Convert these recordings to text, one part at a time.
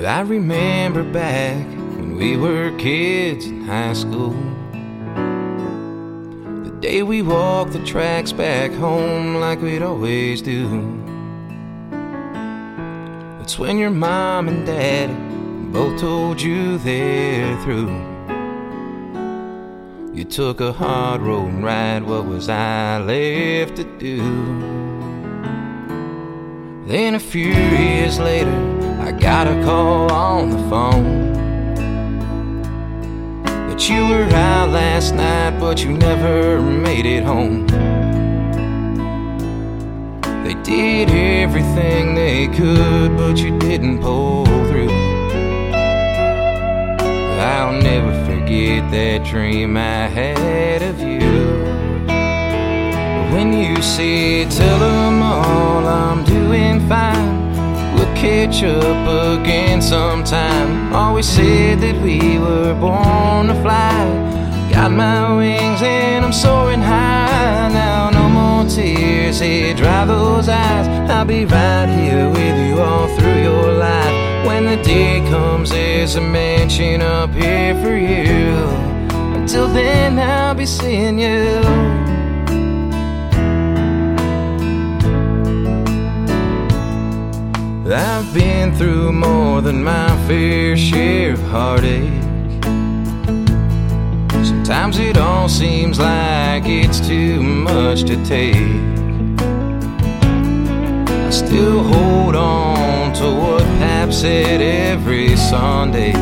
I remember back when we were kids in high school, the day we walked the tracks back home like we'd always do. That's when your mom and dad both told you they're through. You took a hard road and ride, what was I left to do? Then a few years later, I got a call on the phone that you were out last night, but you never made it home. They did everything they could, but you didn't pull through. I'll never forget that dream I had of you. When you said, tell them all I'm doing fine, we'll catch up again sometime. Always said that we were born to fly. Got my wings and I'm soaring high. Now no more tears, hey, dry those eyes. I'll be right here with you all through your life. When the day comes, there's a mansion up here for you. Until then, I'll be seeing you. I've been through more than my fair share of heartache. Sometimes it all seems like it's too much to take. I still hold on to what Pap said every Sunday.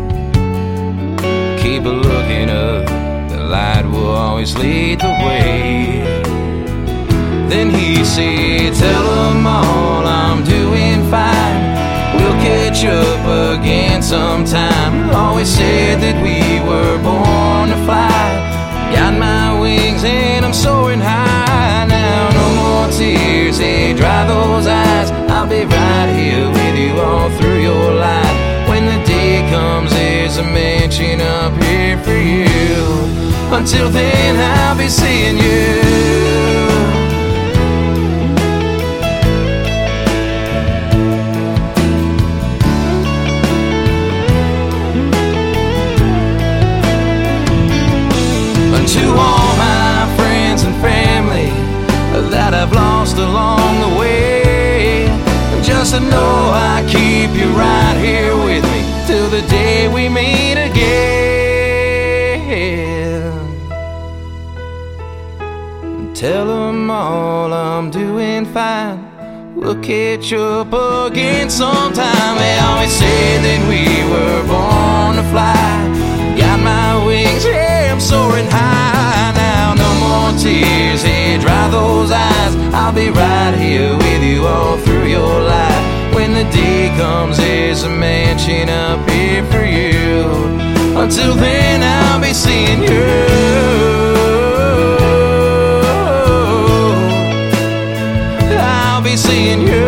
Keep looking up, the light will always lead the way. Then he said, tell them all I'm doing fine, we'll catch up again sometime. Always said that we were born to fly. Got my wings and I'm soaring high. Now no more tears, hey, dry those eyes. I'll be right here with you all through your life. When the day comes, there's a mansion up here for you. Until then, I'll be seeing you. To all my friends and family that I've lost along the way, just to know I keep you right here with me till the day we meet again. Tell them all I'm doing fine, we'll catch up again sometime. They always said that we were born to fly. Got my wings, yeah, I'm soaring high. Now no more tears, hey, dry those eyes. I'll be right here with you all through your life. When the day comes, there's a mansion up here for you. Until then, I'll be seeing you. I'll be seeing you.